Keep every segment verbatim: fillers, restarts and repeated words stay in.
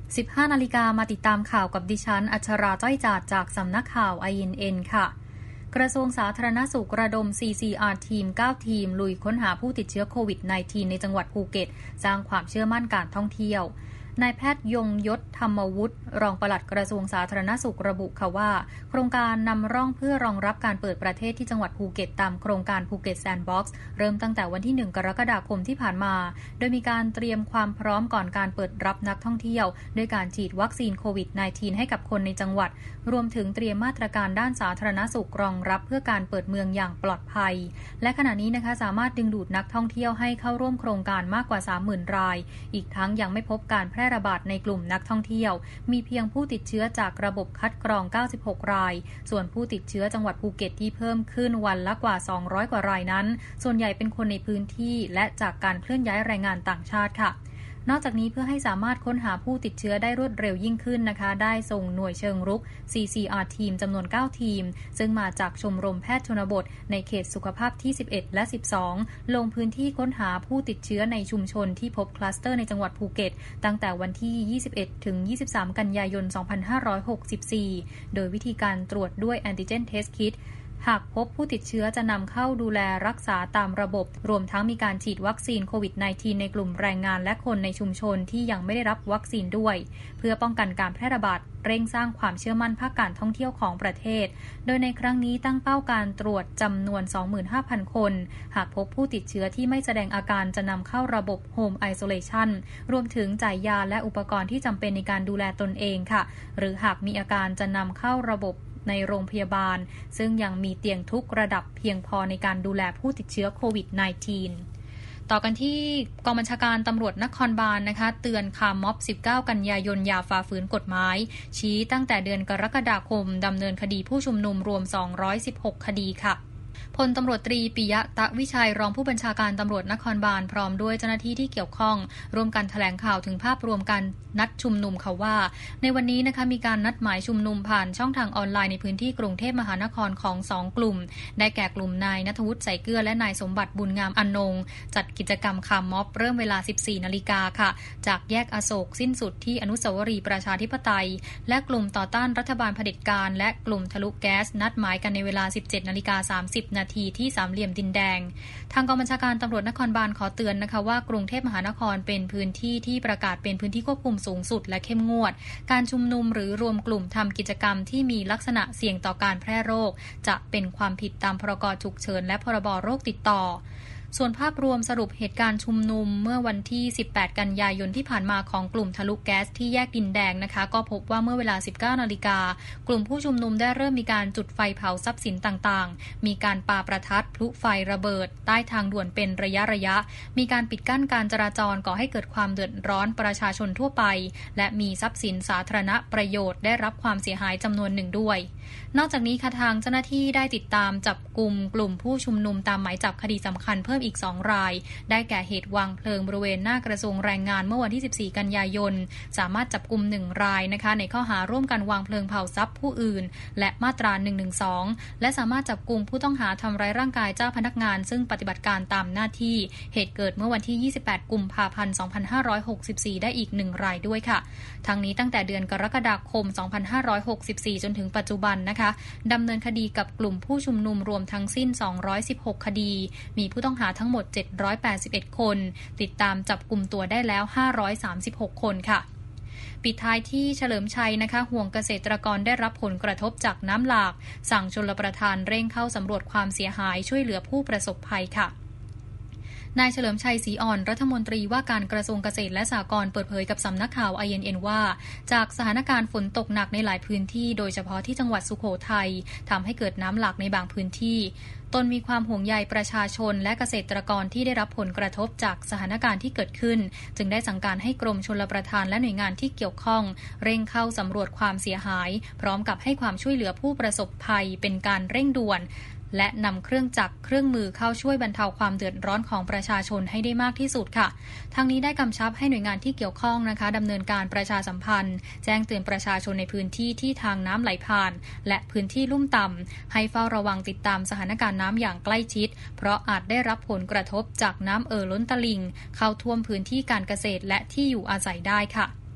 สิบห้า นาฬิกามาติดตามข่าวกับดิฉันอัชราจ้อยจาดจากสำนักข่าว ไอ เอ็น เอ็น ค่ะกระทรวงสาธารณสุขระดม ซี ซี อาร์ ทีม เก้า ทีมลุยค้นหาผู้ติดเชื้อโควิด สิบเก้า ในจังหวัดภูเก็ตสร้างความเชื่อมั่นการท่องเที่ยวนายแพทย์ยงยศธรรมวุฒิรองปลัดกระทรวงสาธารณสุขระบุค่ะว่าโครงการนำร่องเพื่อรองรับการเปิดประเทศที่จังหวัดภูเก็ตตามโครงการภูเก็ตแซนด์บ็อกซ์เริ่มตั้งแต่วันที่หนึ่งกรกฎาคมที่ผ่านมาโดยมีการเตรียมความพร้อมก่อนการเปิดรับนักท่องเที่ยวด้วยการฉีดวัคซีนโควิด สิบเก้า ให้กับคนในจังหวัดรวมถึงเตรียมมาตรการด้านสาธารณสุขรองรับเพื่อการเปิดเมืองอย่างปลอดภัยและขณะนี้นะคะสามารถดึงดูดนักท่องเที่ยวให้เข้าร่วมโครงการมากกว่า สามหมื่น รายอีกทั้งยังไม่พบการแพร่ระบาดในกลุ่มนักท่องเที่ยวมีเพียงผู้ติดเชื้อจากระบบคัดกรองเก้าสิบหกรายส่วนผู้ติดเชื้อจังหวัดภูเก็ตที่เพิ่มขึ้นวันละกว่าสองร้อยกว่ารายนั้นส่วนใหญ่เป็นคนในพื้นที่และจากการเคลื่อนย้ายแรงงานต่างชาติค่ะนอกจากนี้เพื่อให้สามารถค้นหาผู้ติดเชื้อได้รวดเร็วยิ่งขึ้นนะคะได้ส่งหน่วยเชิงรุก ซี ซี อาร์ ทีมจำนวนเก้าทีมซึ่งมาจากชมรมแพทย์ชนบทในเขตสุขภาพที่สิบเอ็ดและสิบสองลงพื้นที่ค้นหาผู้ติดเชื้อในชุมชนที่พบคลัสเตอร์ในจังหวัดภูเก็ตตั้งแต่วันที่ยี่สิบเอ็ดถึงยี่สิบสามกันยายนสองพันห้าร้อยหกสิบสี่โดยวิธีการตรวจด้วยแอนติเจนเทสคิทหากพบผู้ติดเชื้อจะนำเข้าดูแลรักษาตามระบบรวมทั้งมีการฉีดวัคซีนโควิด สิบเก้า ในกลุ่มแรงงานและคนในชุมชนที่ยังไม่ได้รับวัคซีนด้วยเพื่อป้องกันการแพร่ระบาดเร่งสร้างความเชื่อมั่นภาคการท่องเที่ยวของประเทศโดยในครั้งนี้ตั้งเป้าการตรวจจำนวน สองหมื่นห้าพัน คนหากพบผู้ติดเชื้อที่ไม่แสดงอาการจะนำเข้าระบบ Home Isolation รวมถึงจ่ายยาและอุปกรณ์ที่จำเป็นในการดูแลตนเองค่ะหรือหากมีอาการจะนำเข้าระบบในโรงพยาบาลซึ่งยังมีเตียงทุกระดับเพียงพอในการดูแลผู้ติดเชื้อโควิด สิบเก้า ต่อกันที่กองบัญชาการตำรวจนครบาล นะคะเตือนคาร์ม็อบสิบเก้ากันยายนอย่าฝ่าฝืนกฎหมายชี้ตั้งแต่เดือนกรกฎาคมดำเนินคดีผู้ชุมนุมรวมสองร้อยสิบหกคดีค่ะพลตำรวจตรีปิยะตะวิชัยรองผู้บัญชาการตำรวจนครบาลพร้อมด้วยเจ้าหน้าที่ที่เกี่ยวข้องร่วมกันแถลงข่าวถึงภาพรวมการนัดชุมนุมค่ะว่าในวันนี้นะคะมีการนัดหมายชุมนุมผ่านช่องทางออนไลน์ในพื้นที่กรุงเทพมหานครของสองกลุ่มได้แก่กลุ่มนายณัฐวุฒิใส่เกลือและนายสมบัติบุญงามอนงจัดกิจกรรมคาร์ม็อบเริ่มเวลา สิบสี่นาฬิกาค่ะจากแยกอโศกสิ้นสุดที่อนุสาวรีย์ประชาธิปไตยและกลุ่มต่อต้านรัฐบาลเผด็จการและกลุ่มทะลุแก๊สนัดหมายกันในเวลา สิบเจ็ดนาฬิกาสามสิบนาทีที่สามเหลี่ยมดินแดงทางกองบัญชาการตำรวจนครบาลขอเตือนนะคะว่ากรุงเทพมหานครเป็นพื้นที่ที่ประกาศเป็นพื้นที่ควบคุมสูงสุดและเข้มงวดการชุมนุมหรือรวมกลุ่มทำกิจกรรมที่มีลักษณะเสี่ยงต่อการแพร่โรคจะเป็นความผิดตามพรกฉุกเฉินและพรบโรคติดต่อส่วนภาพรวมสรุปเหตุการณ์ชุมนุมเมื่อวันที่สิบแปดกันยายนที่ผ่านมาของกลุ่มทะลุแก๊สที่แยกดินแดงนะคะก็พบว่าเมื่อเวลา สิบเก้านาฬิกากลุ่มผู้ชุมนุมได้เริ่มมีการจุดไฟเผาทรัพย์สินต่างๆมีการปาประทัดพลุไฟระเบิดใต้ทางด่วนเป็นระยะระยะมีการปิดกั้นการจราจรก่อให้เกิดความเดือดร้อนประชาชนทั่วไปและมีทรัพย์สินสาธารณประโยชน์ได้รับความเสียหายจำนวนหนึ่งด้วยนอกจากนี้ค่ะทางเจ้าหน้าที่ได้ติดตามจับกุมกลุ่มผู้ชุมนุมตามหมายจับคดีสำคัญเพิ่มอีกสองรายได้แก่เหตุวางเพลิงบริเวณหน้ากระทรวงแรงงานเมื่อวันที่สิบสี่กันยายนสามารถจับกุมหนึ่งรายนะคะในข้อหาร่วมกันวางเพลิงเผาทรัพย์ผู้อื่นและมาตราหนึ่งหนึ่งสองและสามารถจับกุมผู้ต้องหาทำร้ายร่างกายเจ้าพนักงานซึ่งปฏิบัติการตามหน้าที่เหตุเกิดเมื่อวันที่ยี่สิบแปดกุมภาพันธ์สองพันห้าร้อยหกสิบสี่ได้อีกหนึ่งรายด้วยค่ะทั้งนี้ตั้งแต่เดือนกรกฎาคมสองพันห้าร้อยหกสิบสี่จนถึงปัจจุบันนะคะดำเนินคดีกับกลุ่มผู้ชุมนุมรวมทั้งสิ้นสองร้อยสิบหกคดีมีผู้ต้องหาทั้งหมดเจ็ดร้อยแปดสิบเอ็ดคนติดตามจับกุมตัวได้แล้วห้าร้อยสามสิบหกคนค่ะปิดท้ายที่เฉลิมชัยนะคะห่วงเกษตรกรได้รับผลกระทบจากน้ำหลากสั่งชลประทานเร่งเข้าสำรวจความเสียหายช่วยเหลือผู้ประสบภัยค่ะนายเฉลิมชัยศรีอ่อนรัฐมนตรีว่าการกระทรวงเกษตรและสหกรณ์เปิดเผยกับสำนักข่าว ไอ เอ็น เอ็น ว่าจากสถานการณ์ฝนตกหนักในหลายพื้นที่โดยเฉพาะที่จังหวัดสุโขทัยทำให้เกิดน้ำหลากในบางพื้นที่ตนมีความห่วงใยประชาชนและเกษตรกรที่ได้รับผลกระทบจากสถานการณ์ที่เกิดขึ้นจึงได้สั่งการให้กรมชลประทานและหน่วยงานที่เกี่ยวข้องเร่งเข้าสำรวจความเสียหายพร้อมกับให้ความช่วยเหลือผู้ประสบภัยเป็นการเร่งด่วนและนำเครื่องจักรเครื่องมือเข้าช่วยบรรเทาความเดือดร้อนของประชาชนให้ได้มากที่สุดค่ะทางนี้ได้กำชับให้หน่วยงานที่เกี่ยวข้องนะคะดำเนินการประชาสัมพันธ์แจ้งเตือนประชาชนในพื้นที่ที่ทางน้ำไหลผ่านและพื้นที่ลุ่มต่ำให้เฝ้าระวังติดตามสถานการณ์น้ำอย่างใกล้ชิดเพราะอาจได้รับผลกระทบจากน้ำเอ่อล้นตลิ่งเข้าท่วมพื้นที่การเกษตรและที่อยู่อาศัยได้ค่ะ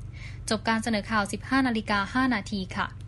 จบการเสนอข่าว สิบห้านาฬิกาห้านาทีค่ะ